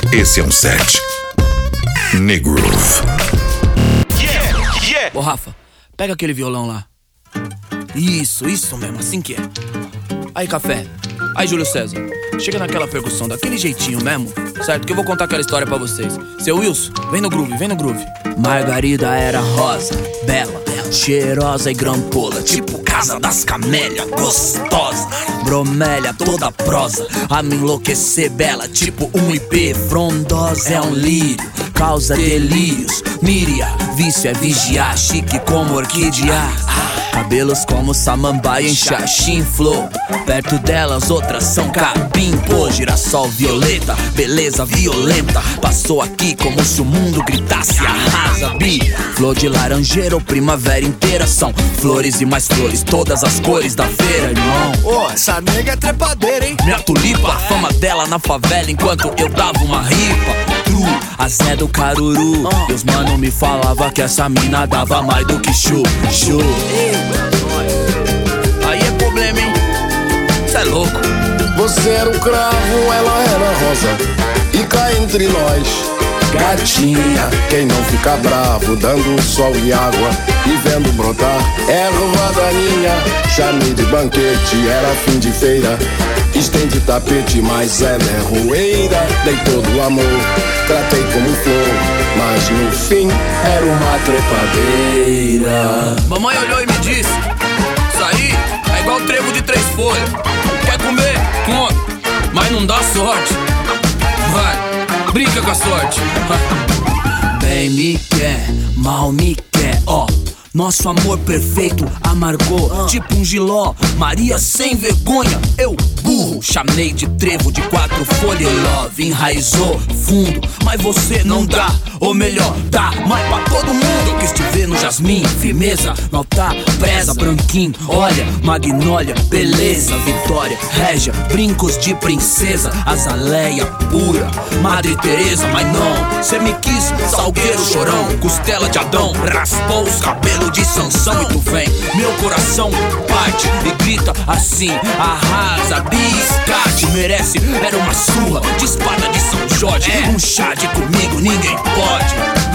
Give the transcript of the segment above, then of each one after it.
Esse é um set Negroove. Ô Rafa, pega aquele violão lá. Isso mesmo, assim que é. Aí Café, aí Júlio César, chega naquela percussão daquele jeitinho mesmo, certo? Que eu vou contar aquela história pra vocês. Seu Wilson, vem no groove, vem no groove. Margarida era rosa, bela, cheirosa e grampola, tipo Casa das Camélias, gostosa. Bromélia toda prosa, a me enlouquecer bela, tipo um IP, frondosa é um lírio, causa delírios. Míria, vício é vigiar, chique como orquídea. Cabelos como samambaia em xaxim flow. Perto delas outras são capim, pô, girassol violeta, beleza violenta. Passou aqui como se o mundo gritasse arrasa, bi. Flor de laranjeira ou primavera inteira são flores e mais flores, todas as cores da feira, irmão. Ô, essa nega é trepadeira, hein? Minha tulipa, a fama dela na favela enquanto eu dava uma ripa. A Zé do Caruru, e os mano me falava que essa mina dava mais do que chu. Aí é problema, hein? Cê é louco. Você era um cravo, ela era rosa, e cá entre nós, gatinha, quem não fica bravo, dando sol e água e vendo brotar erva daninha. Chamei de banquete, era fim de feira, estende tapete, mas ela é roeira. Dei todo o amor, tratei como flor, mas no fim era uma trepadeira. Mamãe olhou e me disse: isso aí é igual trevo de 3 folhas. Quer comer? Come, mas não dá sorte. Vai, brinca com a sorte. Bem me quer, mal me quer, ó. Nosso amor perfeito amargou, tipo um giló, Maria sem vergonha, eu burro. Chamei de trevo de 4 folhas, love enraizou fundo, mas você não dá, ou melhor, dá mais pra todo mundo. Eu quis te ver no jasmim, firmeza, nota presa, branquinho, olha, magnólia, beleza, vitória, régia, brincos de princesa, azaleia pura, Madre Teresa, mas não, cê me quis, salgueiro chorão, costela de Adão, raspou os cabelos de Sansão. E tu vem, meu coração parte e grita assim: arrasa, biscate, merece, era uma surra de espada de São Jorge. Um chá de comigo ninguém pode.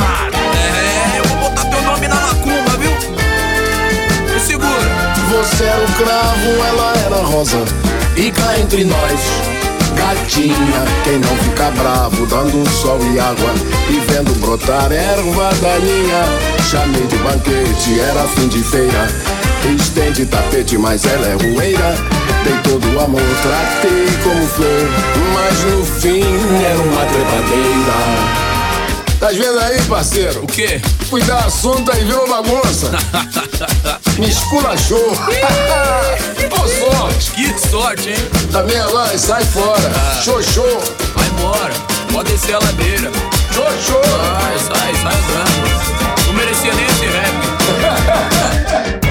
Eu vou botar teu nome na macumba, viu? Me segura. Você era um cravo, ela era rosa, e cá entre nós, gatinha, quem não fica bravo, dando sol e água e vendo brotar erva daninha. Chamei de banquete, era fim de feira, estende tapete, mas ela é roeira. Dei todo o amor, tratei como flor, mas no fim era uma trepadeira. Tá vendo aí, parceiro? O quê? Fui dar assunto e virou bagunça. Me esculachou. Boa sorte. Que sorte, hein? Também agora sai fora. Xoxô. Vai embora, pode descer a ladeira. Xoxô. Sai andando. Não merecia nem esse rap.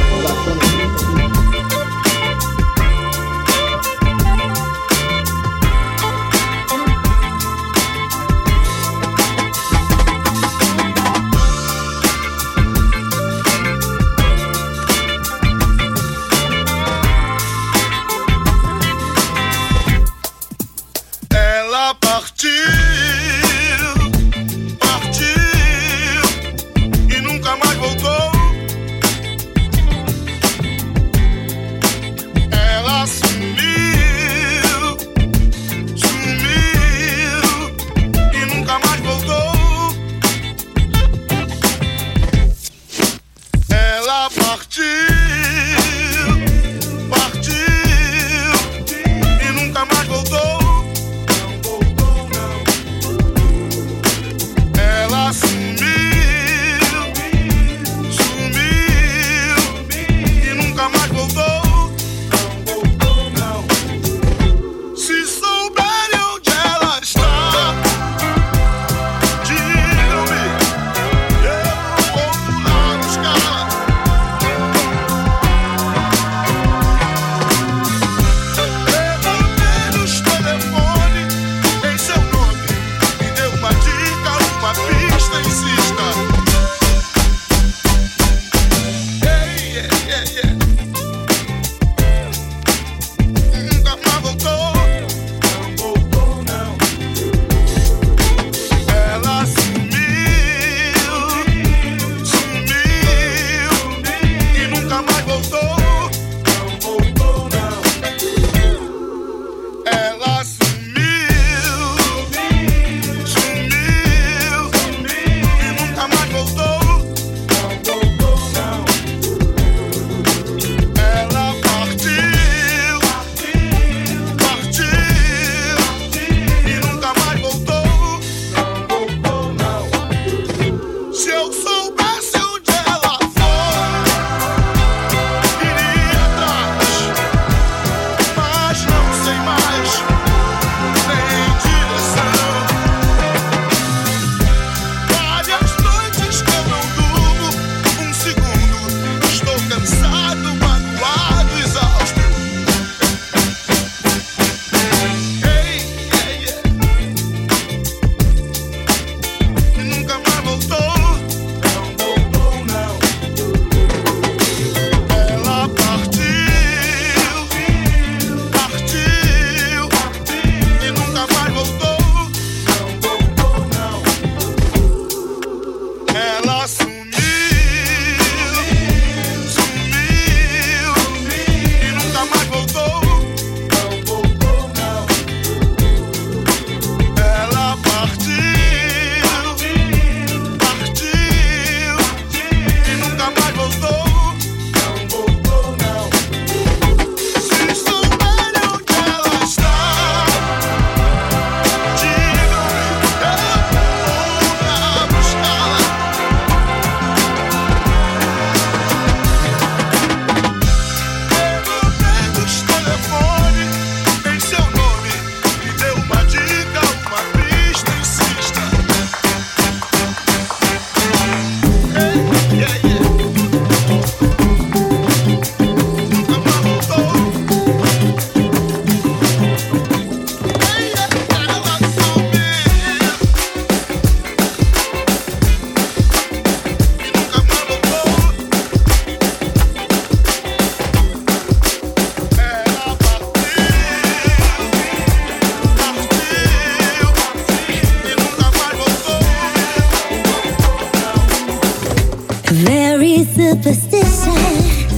superstitious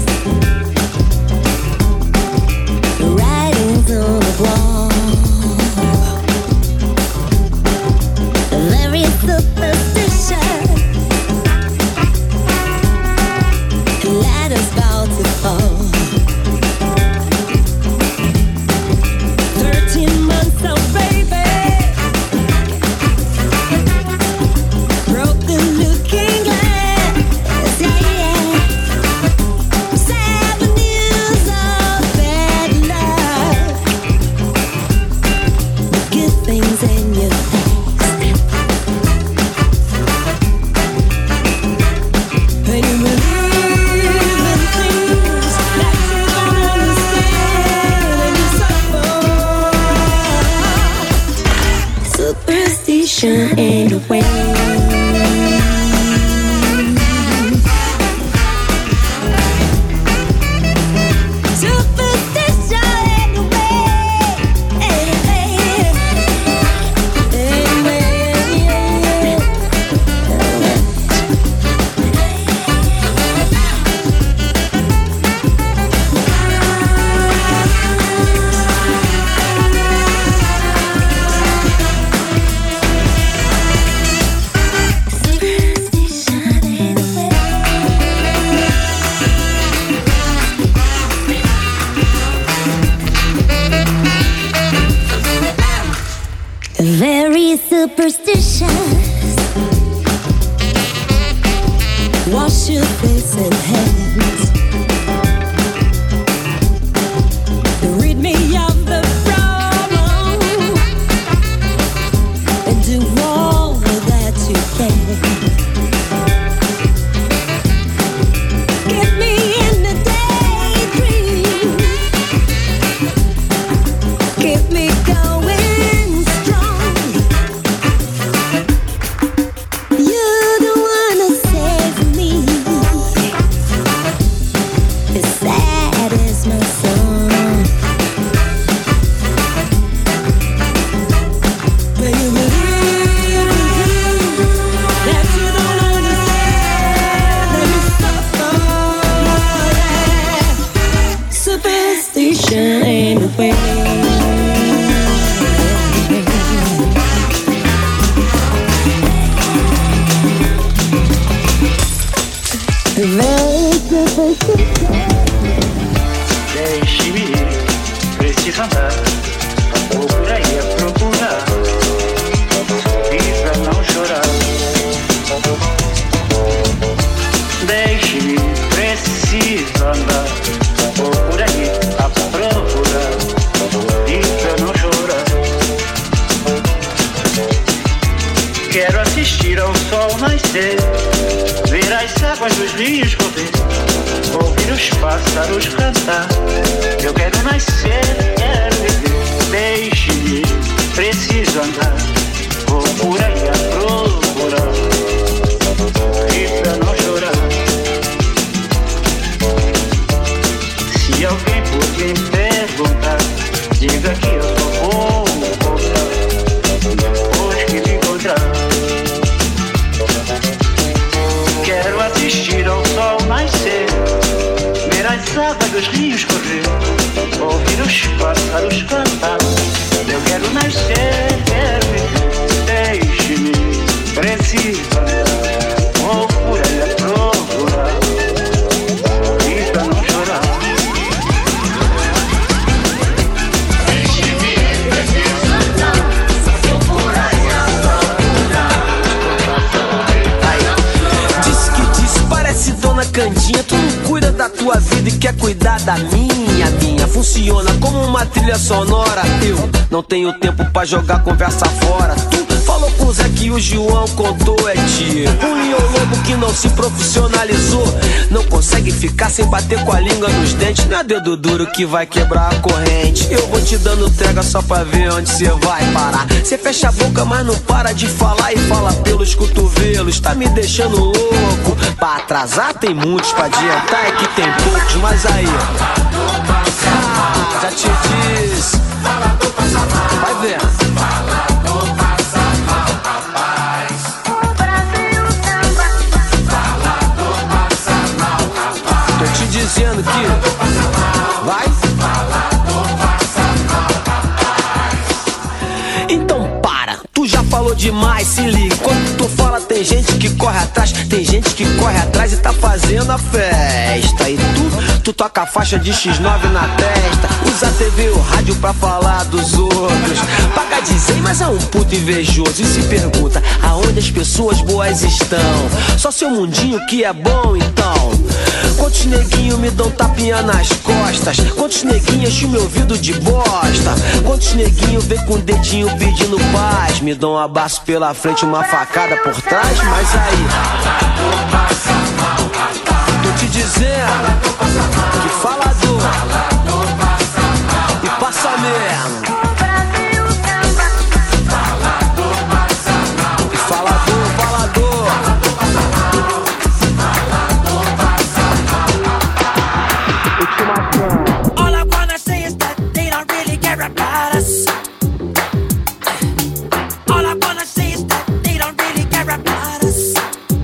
writings on the wall. Very superstitious. Ladders about to fall. 13 months old baby, broken looking glass, yeah. 7 years of bad luck. The good things in your face, and you believe in things that you don't understand, and you suffer. Superstition ain't the way. Very superstitious. Wash your face and hands. Rid me of the problem and do all that you can. Get me in the daydream. Keep me going strong. You're the one who saved me. As sad as my song. When you believe that you don't understand, then you suffer. Superstition ain't the way. Deixe-me ir, preciso andar. Vou por aí a procurar e pra não chorar. Deixe-me ir, preciso andar. Vou por aí a procurar e pra não chorar. Quero assistir ao sol nascer, ver as águas dos rios correr, ouvir os pássaros cantar. Eu quero nascer, quero viver. Deixe-me ir, preciso andar. Vou por aí a procurar e pra não chorar. Se alguém por me perguntar, diga que eu só vou voltar depois que me encontrar. Quero assistir ao sol nascer, ver as águas dos rios correr, ouvir os pássaros cantar. Eu quero nascer, quero viver. Deixe-me, preciso andar. Vou por aí a procurar e pra não chorar. Deixe-me, preciso andar. Vou por aí a procurar. Diz que diz, parece Dona Candinha. Tu não cuida da tua vida e quer cuidar da minha. Minha funciona como uma trilha sonora. Eu não tenho tempo pra jogar conversa fora. Tu falou com o Zé que o João contou, é tiro. Um leão lobo que não se profissionalizou, não consegue ficar sem bater com a língua nos dentes. Não é dedo duro que vai quebrar a corrente. Eu vou te dando trégua só pra ver onde cê vai parar. Cê fecha a boca mas não para de falar e fala pelos cotovelos. Tá me deixando louco. Pra atrasar tem muitos, pra adiantar é que tem poucos. Mas aí, já te disse, vai vendo. O Brasil samba, Então para, tu já falou demais, se liga. Quando tu fala tem gente que corre atrás, tem gente que corre atrás e tá fazendo a festa. E tu toca a faixa de X9 na testa, usa a TV e o rádio pra falar dos outros. Paga dizer, mas é um puto invejoso e se pergunta aonde as pessoas boas estão. Só seu mundinho que é bom então. Quantos neguinhos me dão tapinha nas costas, quantos neguinhos enchem meu ouvido de bosta, quantos neguinhos vem com o dedinho pedindo paz, me dão um abraço pela frente, uma facada por trás. Mas aí, tô te dizendo que falador e passa mesmo. E falador, falador. All I wanna say is that they don't really care about us. All I wanna say is that they don't really care about us.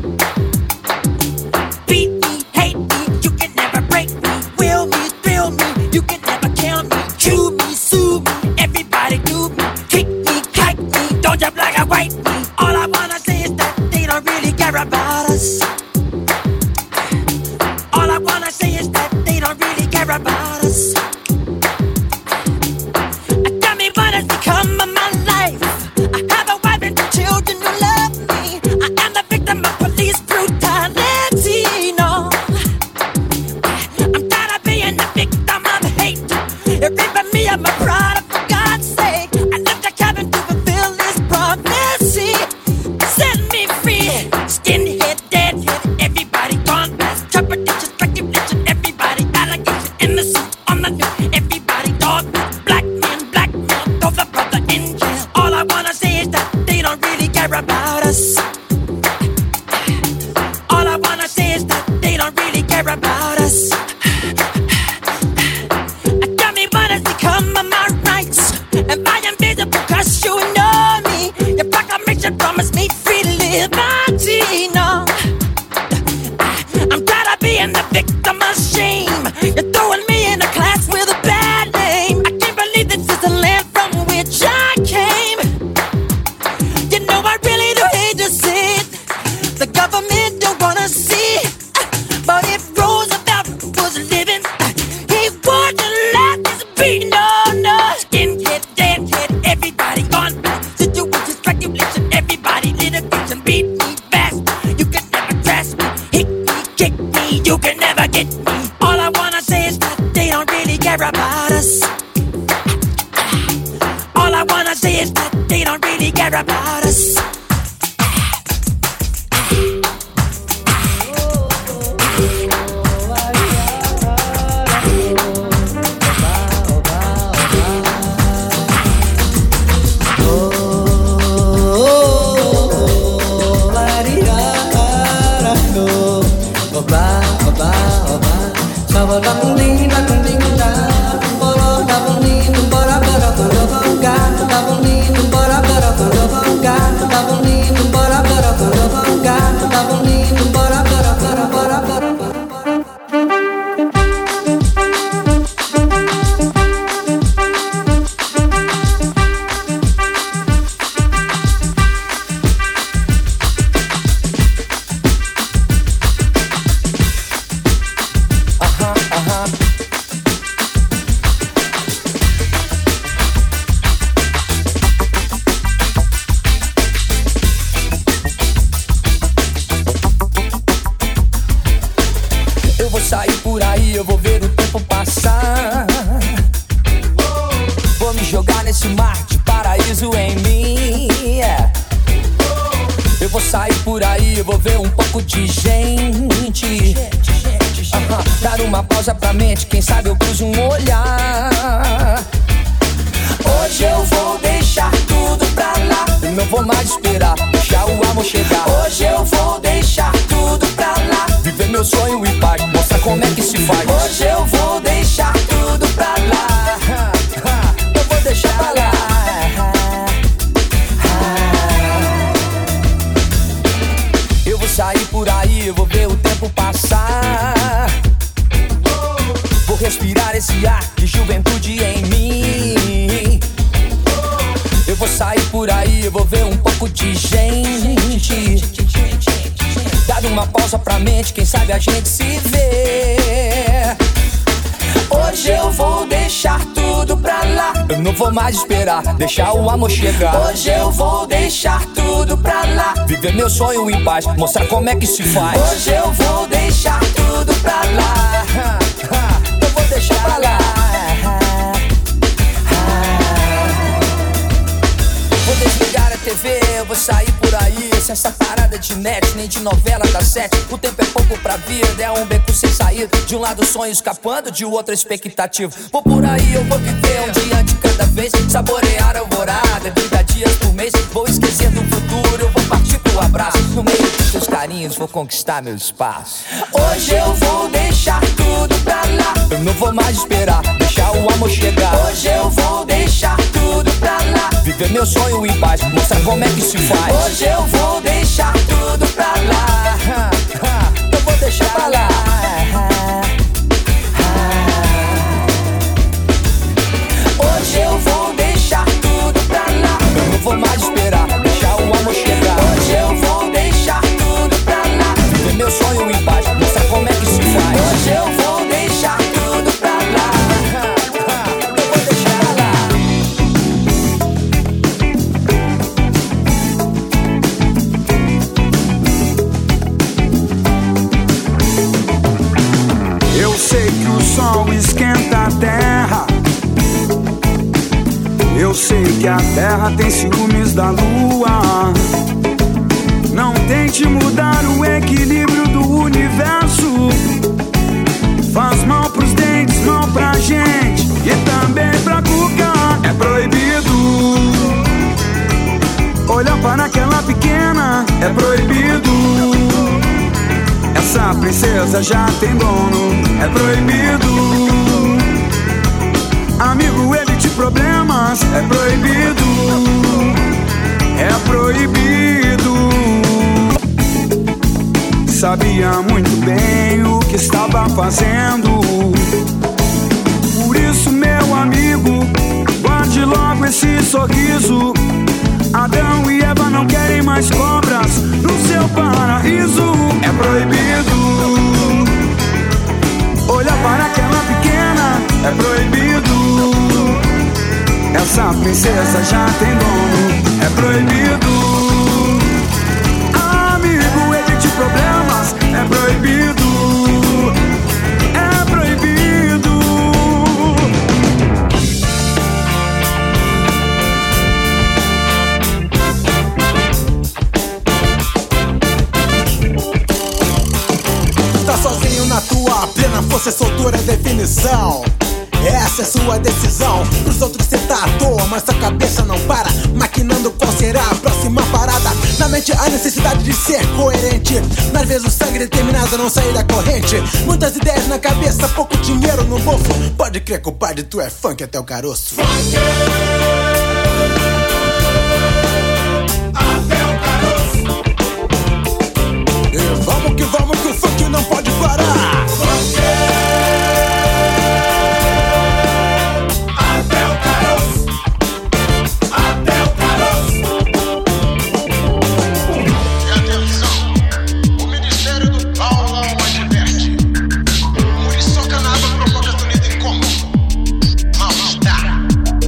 Beat me, hate me, you can never break me. Will me, thrill me, you can never kill me. Chew me, sue me, everybody do me. Kick me, kite me, don't jump like a white me. All I wanna say is that they don't really care about us. All I wanna say is that they don't really care about us. Tell me what has become of my life. I have a wife and 2 children who love me. I am the victim of police brutality, no. I'm tired of being the victim of hate. It ripping me of my pride, for God's sake. I left the cabin to fulfill this prophecy. Set me free, skinhead, deadhead, everybody gone past. Trepidation, speculation, everybody allegation, innocent on the news, everybody dog, black men, throw the brother in jail. All I wanna say is that they don't really care about us. All I wanna say is that they don't really care about us. Tell me what has become of my rights. Am I invisible cause you know me? Your proclamation promised me free liberty, no. I'm tired of being the victim of shame. You're throwing me in a class with a bad name. I can't believe this is the land from which I came. You know I really do hate to see it. The government don't wanna see it. But if Roosevelt was living, he wouldn't let this be. No, no. Skinhead, deadhead, everybody gone back. Situation, speculation, everybody litigation. Beat me fast, you can never grasp me. Hit me, kick me, you can never get me. All I wanna say is that they don't really care about us. All I wanna say is that they don't really care about us. Dar uma pausa pra mente, quem sabe eu cruzo um olhar. Hoje eu vou deixar tudo pra lá, não vou mais esperar, deixar o amor chegar. Hoje eu vou deixar tudo pra lá, viver meu sonho e paz, mostrar como é que se faz. Hoje eu vou deixar tudo pra lá, eu vou deixar pra lá. Eu vou sair por aí, eu vou ver o tempo passar. Vou respirar esse ar de juventude em mim. Eu vou sair por aí, vou ver um pouco de gente. Dado uma pausa pra mente, quem sabe a gente se vê. Hoje eu vou deixar tudo pra lá. Eu não vou mais esperar, deixar o amor chegar. Hoje eu vou deixar tudo pra lá. Viver meu sonho em paz, mostrar como é que se faz. Hoje eu vou deixar tudo pra lá. Eu vou deixar pra lá. Vou desligar a TV, eu vou sair por aí. Sem essa parada de net, nem de novela das 7. O tempo é pouco pra vida, é um beco sem saída. De um lado sonho escapando, de outro expectativa. Vou por aí, eu vou viver um dia de cada vez. Saborear a alvorada, 30 dias por mês. Vou esquecer do futuro, eu vou partir pro abraço. No meio dos seus carinhos, vou conquistar meu espaço. Hoje eu vou deixar tudo pra lá. Eu não vou mais esperar, deixar o amor chegar. Hoje eu vou deixar tudo pra lá. Viver meu sonho em paz, mostrar como é que se faz. Hoje eu vou deixar tudo pra lá. Eu vou deixar pra lá. Hoje eu vou deixar tudo pra lá. Eu não vou mais esperar, deixar o amor chegar. Hoje eu vou deixar tudo pra lá. Viver meu sonho em paz, mostrar como é que se faz. Hoje eu vou deixar tudo pra lá. Eu vou deixar pra lá. Eu sei que o sol esquenta a terra. Eu sei que a terra tem ciúmes da lua. Não tente mudar o equilíbrio do universo. Faz mal pros dentes, mal pra gente e também pra cuca. É proibido olhar para aquela pequena. É proibido. Essa princesa já tem dono. É proibido. Amigo, evite problemas. É proibido. É proibido. Sabia muito bem o que estava fazendo. Por isso, meu amigo, guarde logo esse sorriso. Adão e Eva não querem mais cobras no seu paraíso. É proibido olhar para aquela pequena. É proibido. Essa princesa já tem dono. É proibido. Amigo, evite problemas. É proibido. É proibido. Tá sozinho na tua plena força, soltura é definição. Essa é sua decisão. Pros outros cê tá à toa, mas sua cabeça não para, maquinando qual será a próxima parada. Na mente a necessidade de ser coerente. Às vezes o sangue determinado a não sair da corrente. Muitas ideias na cabeça, pouco dinheiro no bolso. Pode crer, compadre, tu é funk até o caroço. Funk! Vamos que o funk não pode parar. Funk! Até o caroço. Até o caroço. E atenção, o Ministério do Paulão adverte. Muriçoca na água provoca sonido incômodo. Mal-estar.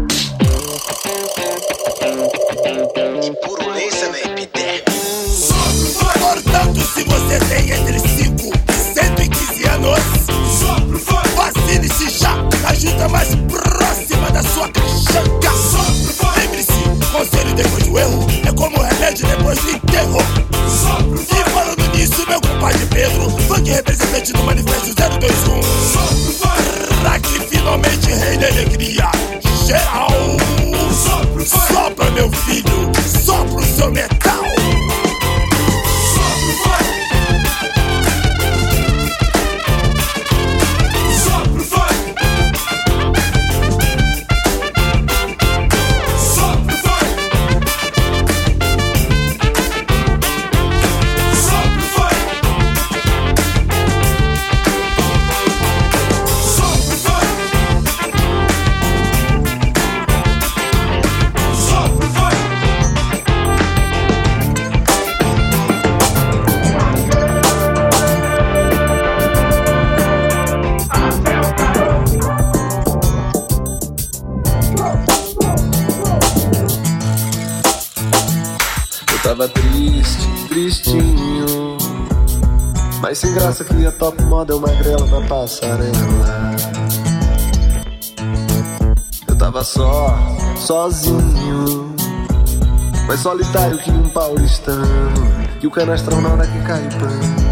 E purulência na epiderme. Portanto, se você tem entre 5 e 115 anos, vacine-se já, ajuda mais próxima da sua caixanca. Lembre-se, conselho depois do erro é como remédio depois do enterro. E falando nisso, meu compadre Pedro, funk representante do Manifesto 021, pra que finalmente reine a alegria geral. Sopra, meu filho, sopra o seu metal. Tava triste, tristinho, mas sem graça que a top model magrela na passarela. Eu tava sozinho, mais solitário que um paulistano, e o canastrão na hora que cai o pano.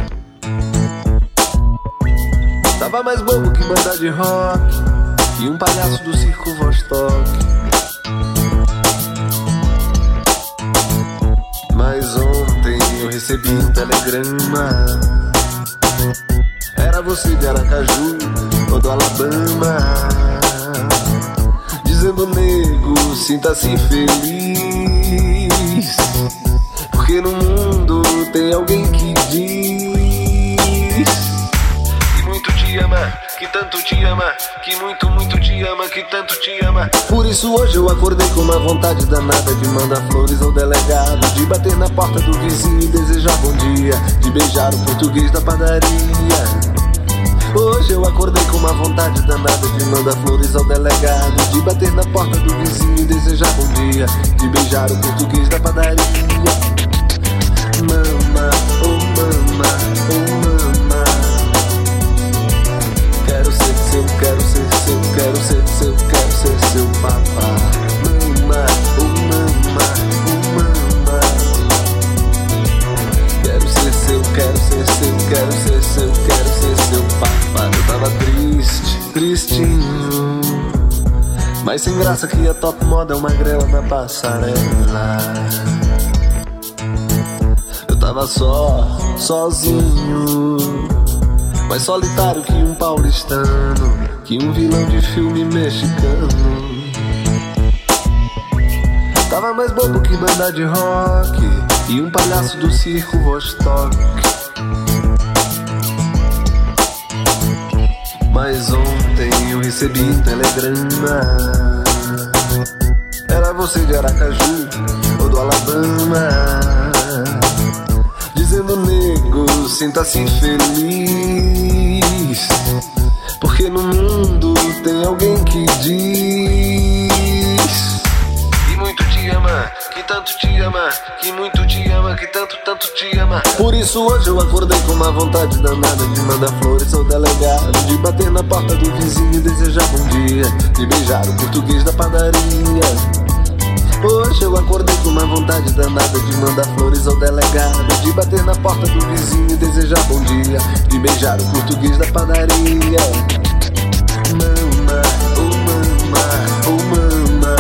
Tava mais bobo que banda de rock, e um palhaço do circo Vostok. Mas ontem eu recebi um telegrama, era você de Aracaju ou do Alabama, dizendo: nego, sinta-se feliz, porque no mundo tem alguém que diz que muito te ama, que tanto te ama, que muito, muito te ama, que tanto te ama. Por isso hoje eu acordei com uma vontade danada de mandar flores ao delegado, de bater na porta do vizinho e desejar bom dia, de beijar o português da padaria. Hoje eu acordei com uma vontade danada de mandar flores ao delegado, de bater na porta do vizinho e desejar bom dia, de beijar o português da padaria. Mama, oh mama, oh mama, quero ser seu, quero ser seu, quero ser seu, quero ser seu papá. Mama, oh mama, oh mama, quero ser seu, quero ser seu, quero ser seu, quero ser seu papá. Eu tava triste, tristinho, mas sem graça que a top model magrela na passarela. Eu tava sozinho, mais solitário que um paulistano, que um vilão de filme mexicano. Tava mais bobo que banda de rock, e um palhaço do circo Vostok. Mas ontem eu recebi um telegrama, era você de Aracaju ou do Alabama, dizendo: nego, sinta-se feliz, porque no mundo tem alguém que diz que muito te ama, que tanto te ama, que muito te ama, que tanto, tanto te ama. Por isso hoje eu acordei com uma vontade danada de mandar flores ao delegado, de bater na porta do vizinho e desejar bom dia, de beijar o português da padaria. Hoje eu acordei com uma vontade danada de mandar flores ao delegado, de bater na porta do vizinho e desejar bom dia, de beijar o português da padaria. Mama, oh mama, oh mama,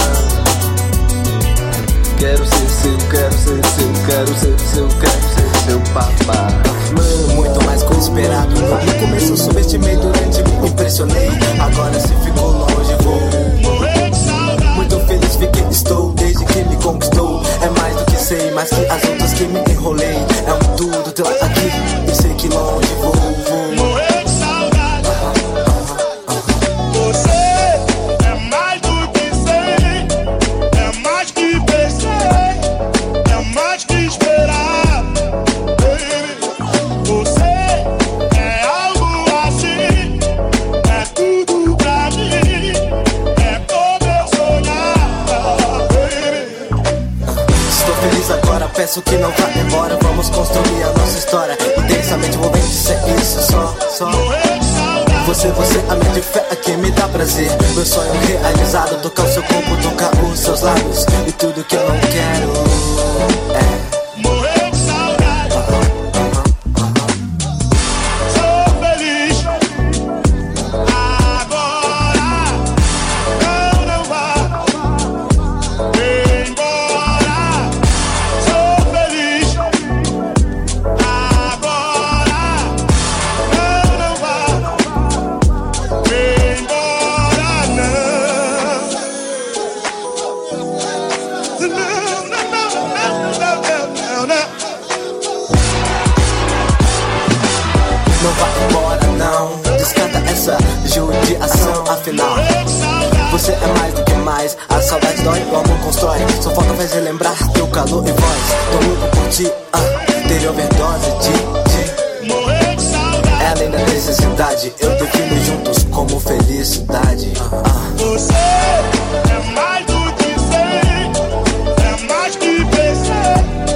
quero ser seu, quero ser seu, quero ser seu, quero ser seu papá. Muito mais que o esperado. No começo eu subestimei, durante me impressionei. Agora se ficou longe vou muito feliz fiquei, estou desde que me conquistou. É mais do que sei, mais que as outras que me enrolei. É um tudo teu aqui, eu sei que longe vou. Morrer de saudade. Você é mais do que sei, é mais que pensei, é mais que esperar. Você é algo assim, é tudo pra mim, é como eu sonhava. Estou feliz agora, peço que não vá embora. Vamos construir a nossa história intensamente envolvente, ser isso só. Você, a minha de fé que me dá prazer. Meu sonho realizado, tocar o seu corpo, tocar os seus lábios. E tudo que eu não quero é morrer de saudade. Sou feliz agora, não vá embora. Sou feliz agora, não vá embora, não vá embora não, descarta essa judiação. Afinal, você é mais do que mais. A saudade dói, o amor constrói. Só falta fazer lembrar teu calor e voz. Tô louco por ti, ter overdose de é além da necessidade. Eu defino juntos como felicidade. Você é mais do que sei, é mais que pensei,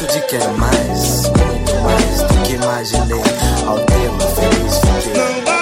ponto de querer mais, muito mais do que imaginei. Ao tê-lo feliz fiquei.